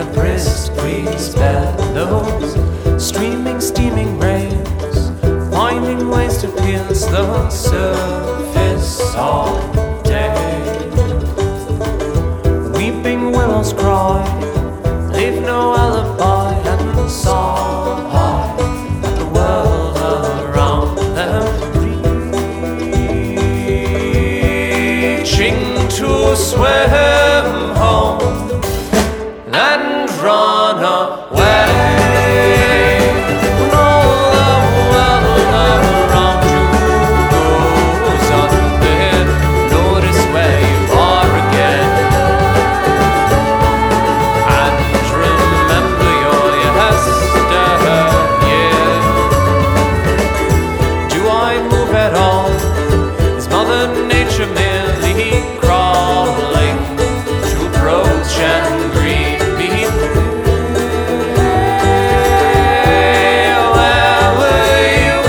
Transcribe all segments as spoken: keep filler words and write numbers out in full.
brisk breeze bellows, streaming, steaming rains, finding ways to pierce the surface all day. Weeping willows cry, leave no alibi, and sigh at the world around them, reaching to swim home and run away. Nature merely crawling to approach and greet me. Where were you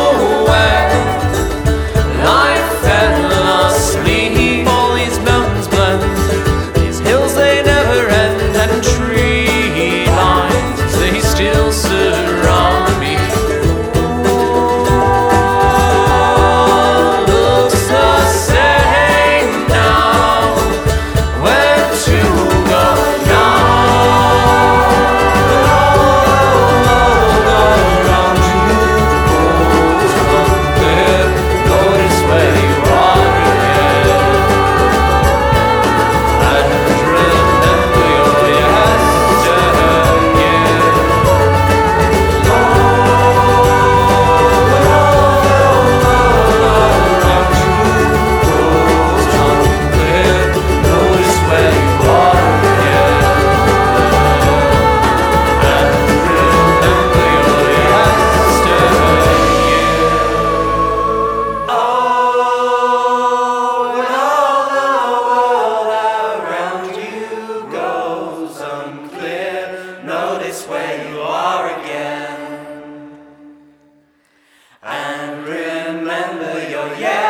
when life fell asleep? All these mountains blend, these hills they never end, and tree lines they still surround me. Notice where you are again, and remember your yes.